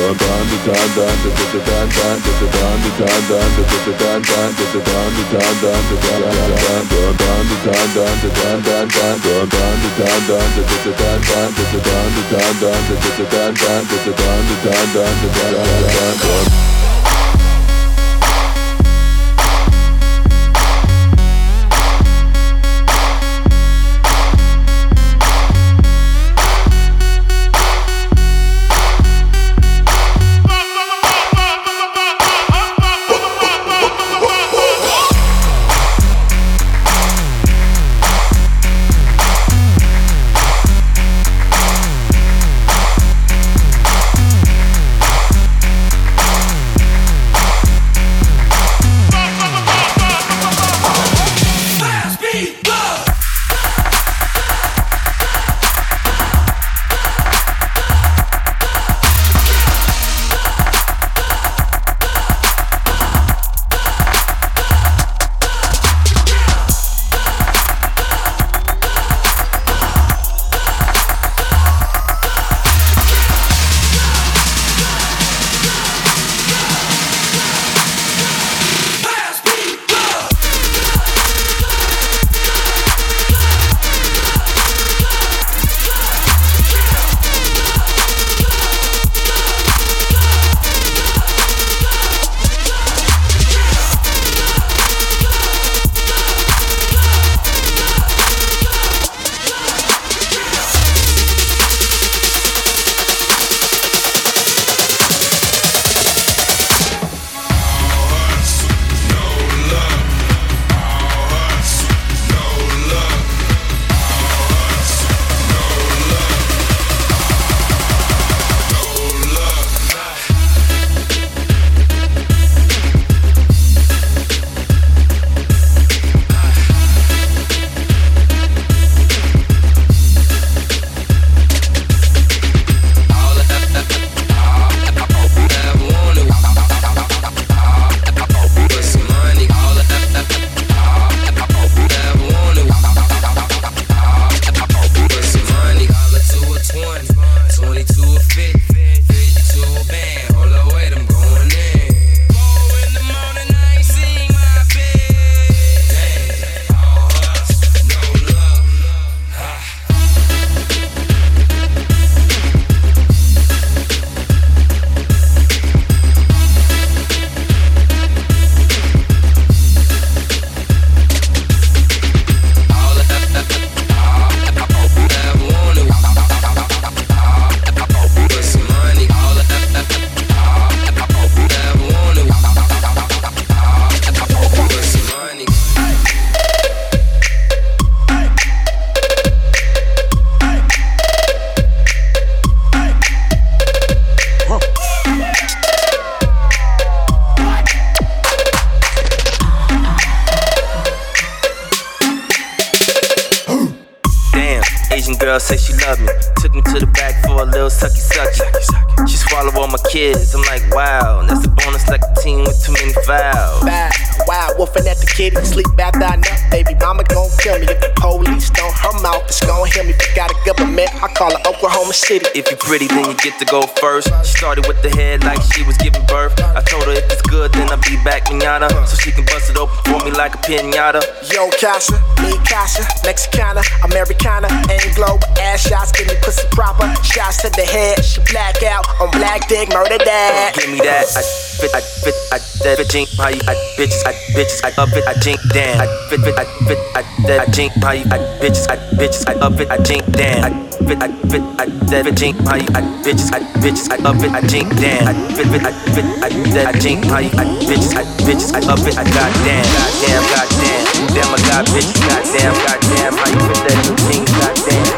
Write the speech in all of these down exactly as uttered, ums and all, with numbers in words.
girl say she love me. Took me to the back for a little sucky sucky. She swallow all my kids. I'm like, wow. That's a bonus like a team with too many fouls. Bad, wild, wolfing at the kitty. Sleep after I nut. Baby mama gon' kill me if the police don't. Her mouth is gon' hear me. Forgot a government. I call her Oklahoma City. If you pretty, then you get to go first. She started with the head like she was giving birth. I told her if it's good, then I'll be back manana, so she can bust it open for me like a pinata. Yo, Casa, me Casa, Mexicana, Americana, Anglo, ass shots, give me pussy proper. Shots to the head, she black out on black dick, murder that. Give me that, I fit, I fit, I that jink, how you, I bitches, I bitches, I up it, I jink down. I fit, fit, I fit, I that jink, how you, I bitches, I bitches, I up it, I jink down. I fit, I fit, I that jink, how you, I bitches, I bitches, I up it, I jink down. I fit, fit, I fit, I that jink, how you, I bitches, I bitches, I up it, I got down. Goddamn, goddamn, damn, I got bitches, goddamn, goddamn, how you fit that jink, goddamn,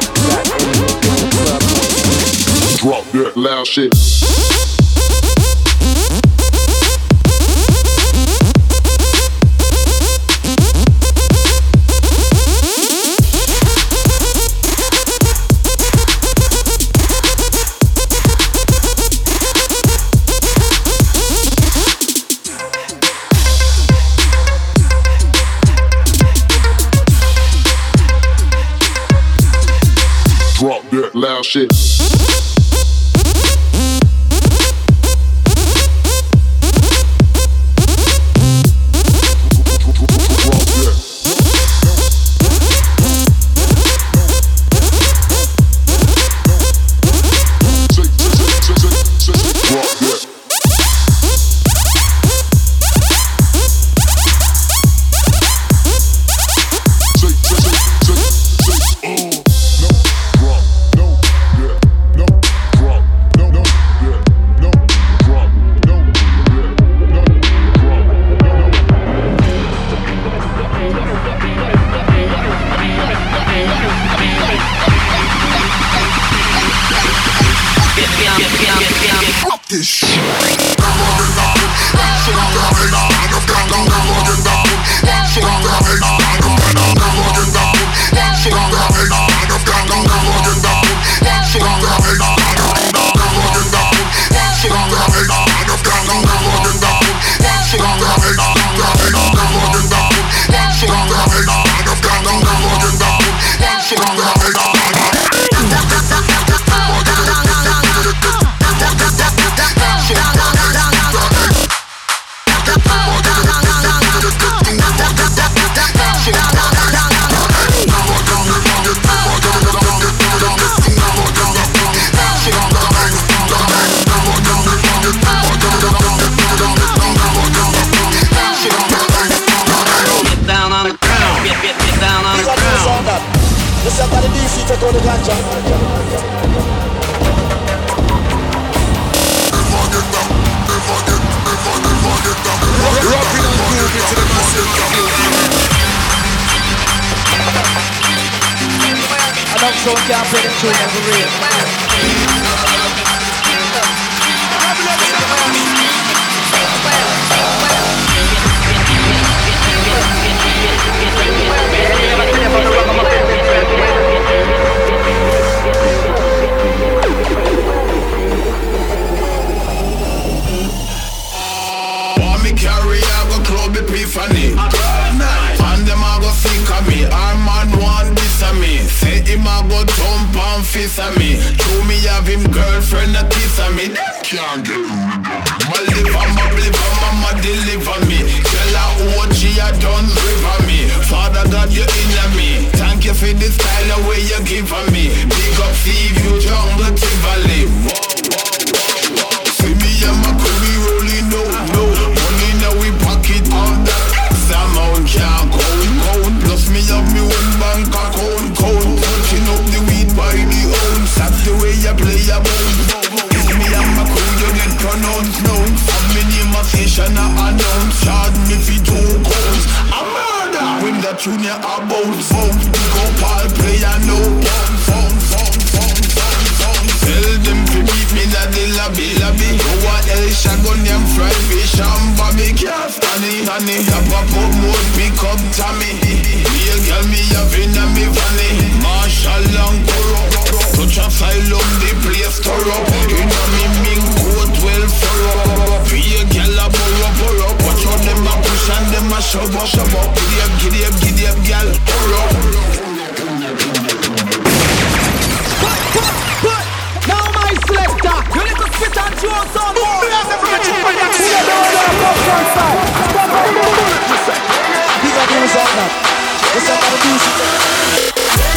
goddamn. Drop that loud shit. Drop that loud shit. Somebody D C take all the ganja. Rocking and grooving to the massive. I don't so can't play the tune every real. Want me carry, I go club Epiphany. And them a go think of me. Our man want this of me. Say him a go jump and fist of me. True me have him girlfriend a kiss of me. Can't get rid of me. My liver, my liver, mama deliver me. Tell her O G a done river me. Father God you in me. Thank you for the style the way you give me. Big up Steve, you jungle Tivoli. See me and my crew, we rolling no, no. Money now we pocket all that. Amount can't count, count. Plus me have me one bank account, count. Touching up the weed by the own. That's the way you play a bone. See me and my crew, you get pronounced known. Have me name a station I announce. Charge me for two counts. A murder when the tune you about phone. Pick up all player no phone, phone, phone, phone, phone, phone. Tell them to meet me at the lobby, lobby. Go a El Shagun, them fried fish and Bobby. Can't stand it, honey. Up up up more, pick up Tommy. Me a girl, me a vin and me funny. Marshall and Kuro. Touch asylum, the place thorough. You know me mink coat well furrow. Be a girl a burrow, burrow. Watch out them a push and them a shove up, shove up. Giddy up, giddy up, giddy up, girl. Burrow. Now my selector, you need to spit and throw some more. These are the results now. This is how do it.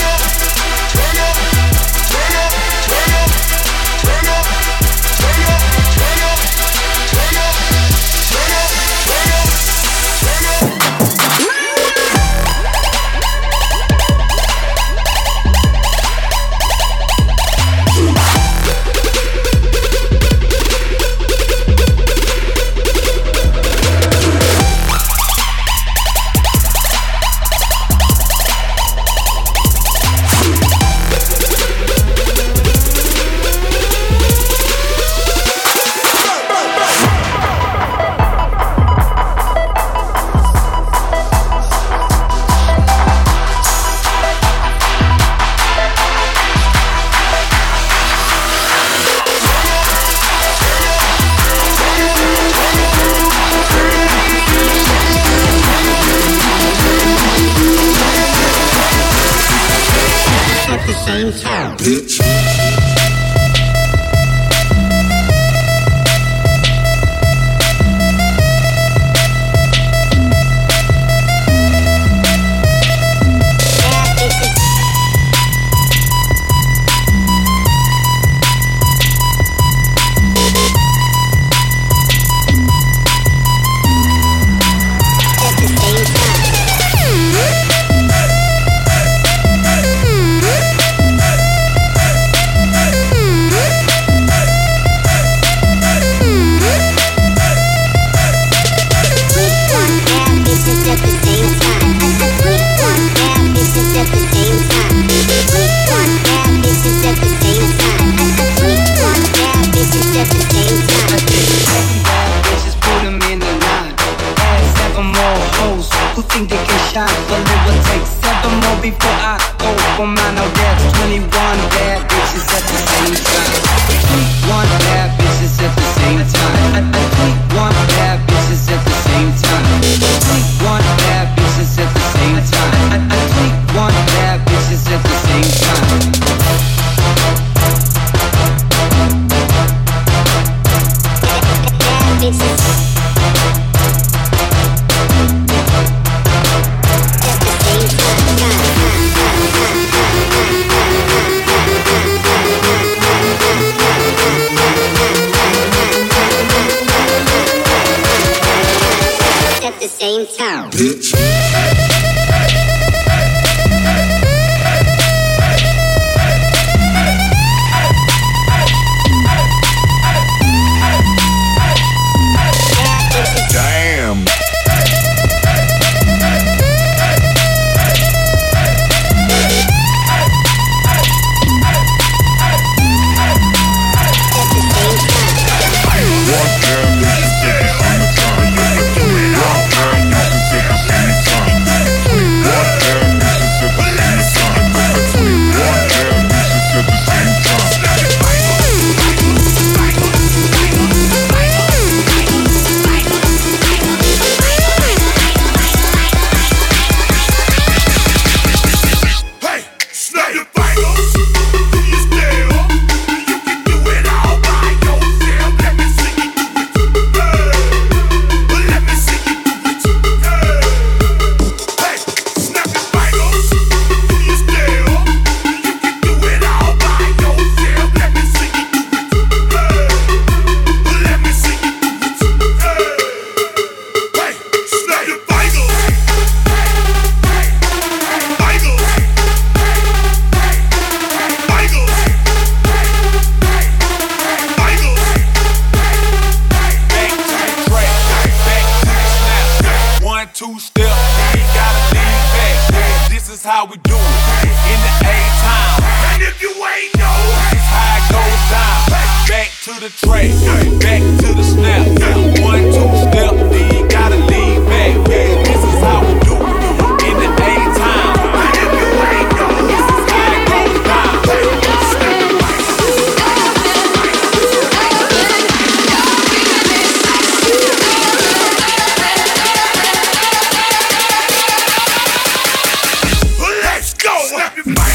Bitch. At the same time. Bitch. is how we do it. In the A-Town. And if you ain't know, it's how it goes down. Back to the track, back to the snap. One, two step, then you gotta lean back. Yeah, this is how we do it. In the A-Town. And if you ain't know, this is how it goes down. Let's go! Snap your bike!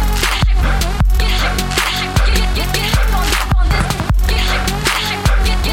Yeah.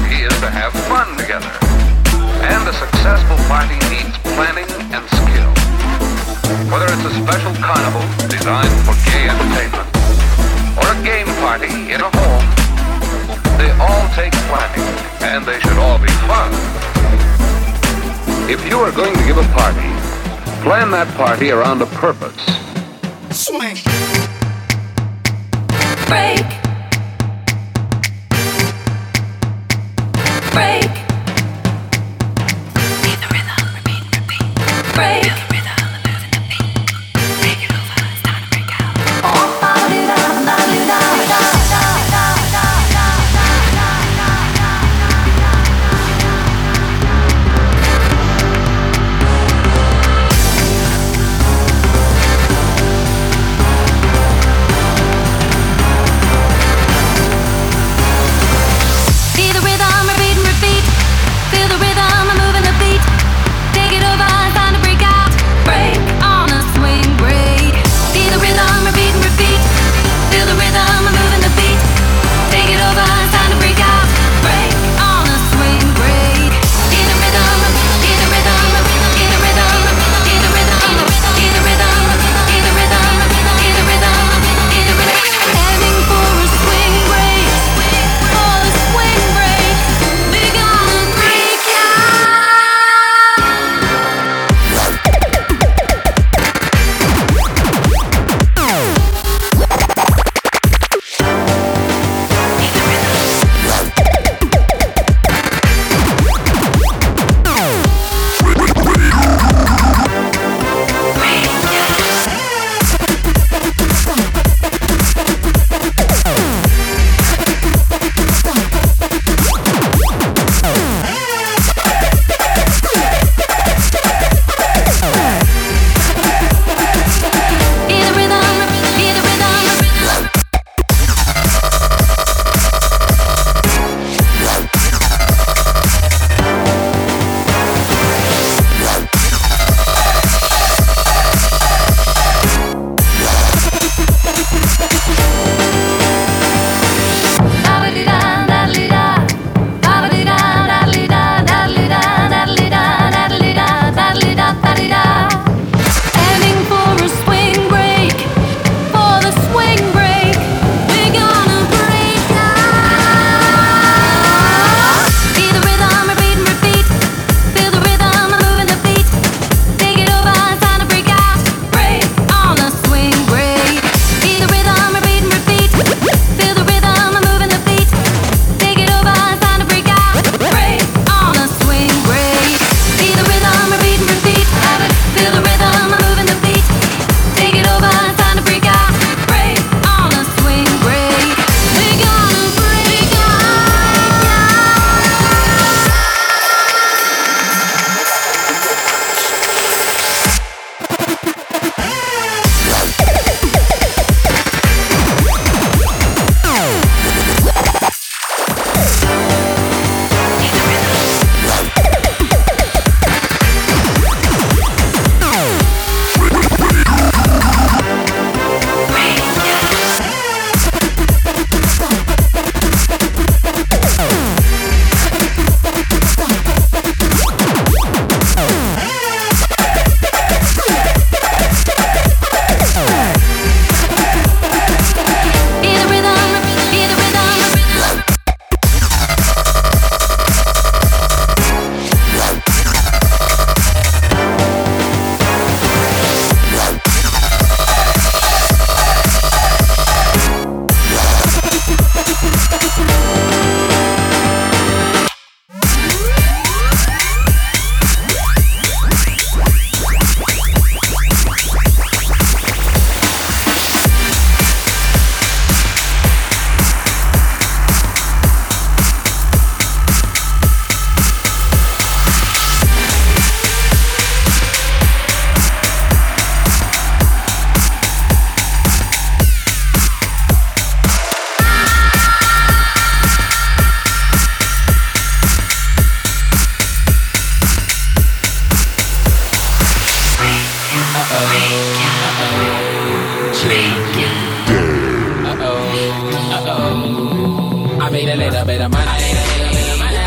party is to have fun together. And a successful party needs planning and skill. Whether it's a special carnival designed for gay entertainment or a game party in a home, they all take planning and they should all be fun. If you are going to give a party, plan that party around a purpose. Swing. Break. Break. Beat the rhythm, repeat, repeat. Break. Feel the rhythm, moving the beat. Take it over, it's time to break out. Oh, ba-da-da, ba-da-da, da-da-da-da-da-da-da-da-da. I made a little bit of money.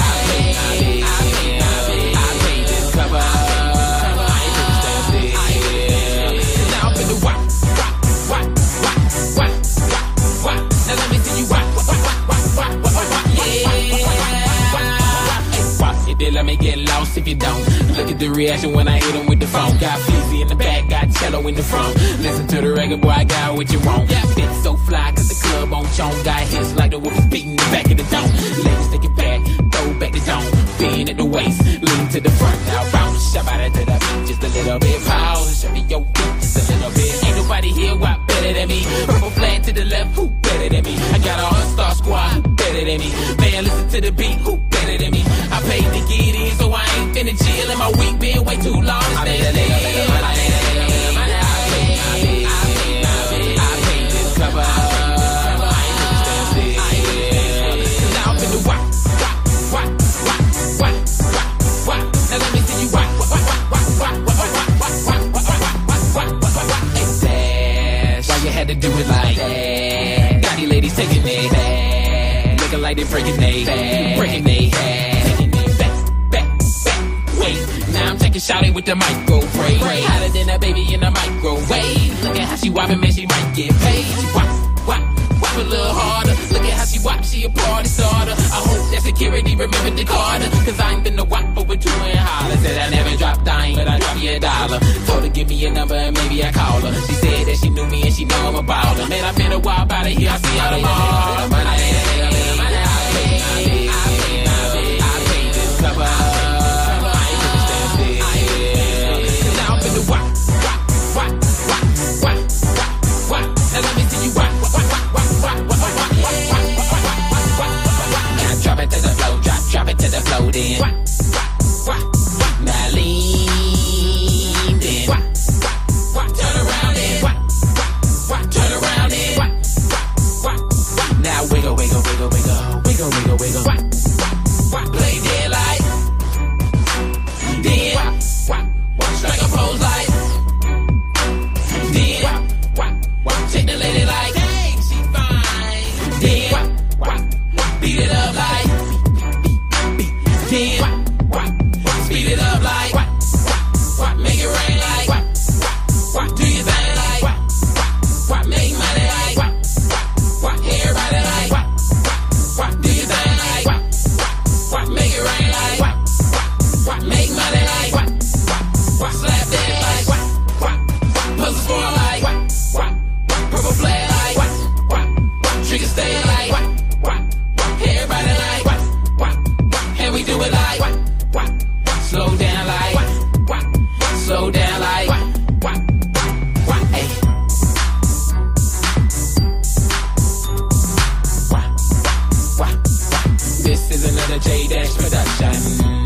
bounce if you don't. Look at the reaction when I hit him with the phone. Got Fizzy in the back, got cello in the front. Listen to the record, boy, I got what you want. Fit so fly, cause the club on chon. Got hits like the wolf beating the back of the dome. Ladies take it back, throw back the dome. Being at the waist, lean to the front. Now bounce, shove out it to the beat, just a little bit. Pause, shove your feet, just a little bit. Ain't nobody here what better than me. Purple flag to the left, who better than me? I got a all-star squad, who better than me? Man, listen to the beat, who better than me? I paid to get in, so I ain't finna chill. And my week been way too long to stay still. I paid this cover. I ain't finna stand still. Now I'm finna walk, walk, walk, walk, walk, walk, walk. Now let me see you walk, walk, walk, walk, walk, walk, walk, walk, walk, walk, walk, walk. Why you had to do it like that? Got these ladies taking it back, looking like they breaking they back, breaking they head, taking it back, back, back. Wait, now I'm taking shawty with the microwave, hotter than a baby in a microwave. Look at how she whopping, man, she might get paid. She whop, whop, whop a little harder. Look at how she whop, she a party starter. I hope that security remembered the Carter, cause I ain't been the whop over two and holler. Said I never dropped dime, but I drop you a dollar. Told her give me a number and maybe I call her. She said that she knew me and she know I'm a baller. Man, I been a while out of here, I see all the ball. I paid this cover. I ain't finna stand still. Now I'm finna whop, whop, whop, whop, whop, whop, whop. Now let me see you whop, whop, whop, whop, whop, whop, whop, whop, whop, whop. Now drop it to the flow, drop, drop it to the flow then. Whop, whop, whop. Now lean then. Whop, whop, whop. Turn around then. Whop, whop, whop. Turn around then. Whop, whop, whop. Now wiggle, wiggle, wiggle, wiggle, wiggle, wiggle, wiggle. Whop, whop, whop. Play dead like. Then whop, whop, whop. Strike a pose like. Then whop, whop, whop. Take the lady like. Hey, she fine. Then whop, whop, whop. Beat it up like. Then whop, whop, whop. Speed it up like. Whop, whop, whop. Make it rain like. Whop, whop, whop. Do your thing like. Whop, whop, whop. Make money like. Whop, whop, whop. Everybody like. Whop, whop, whop. Do your thing like. Whop, whop, whop. Make it rain like. Whop, whop, whop. Make money like. Whop, whop, whop. Slap that like. Whop, whop, whop. Puzzle score like. Whop, whop, whop. Purple flag like. Whop, whop, whop. Trigger stay like. Whop, whop, whop. Everybody like. Whop, whop, whop. And we do it like. Whop, whop, whop. Slow down like. Whop, whop, whop. Slow down like. Whop, whop, whop, whop. Hey. Whop, whop, whop. This is another J Dash production.